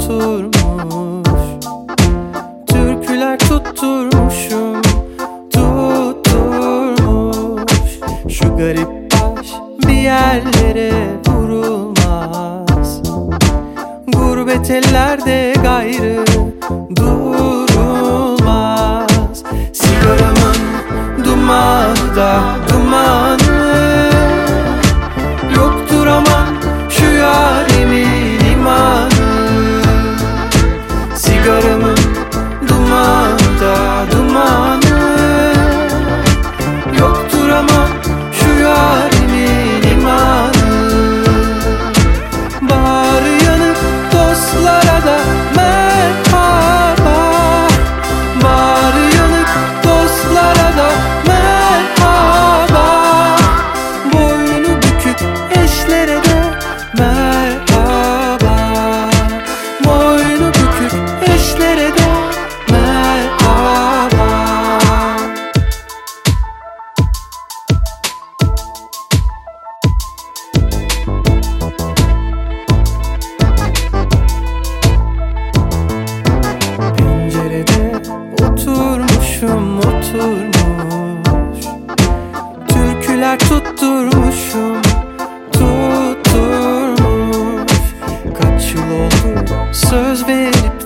oturmuş. Türküler tutturmuşum, tutturmuş. Şu garip baş bir yerlere vurulmaz. Gurbet ellerde gayrı durulmaz. Sigaramın dumanı da dumanı, yoktur aman şu yarimin imanı. Sigaramın dumanı da dumanı, yoktur aman şu yarimin imanı. Bağrı yanık dostlara da merhaba, bağrı yanık dostlara da merhaba, boynu bükük eşlere de merhaba, boynu bükük eşlere de merhaba. Pencerede oturmuşum, oturmuş. Türküler tutturmuşum, tutturmuş. Kaç yıl oldu söz verip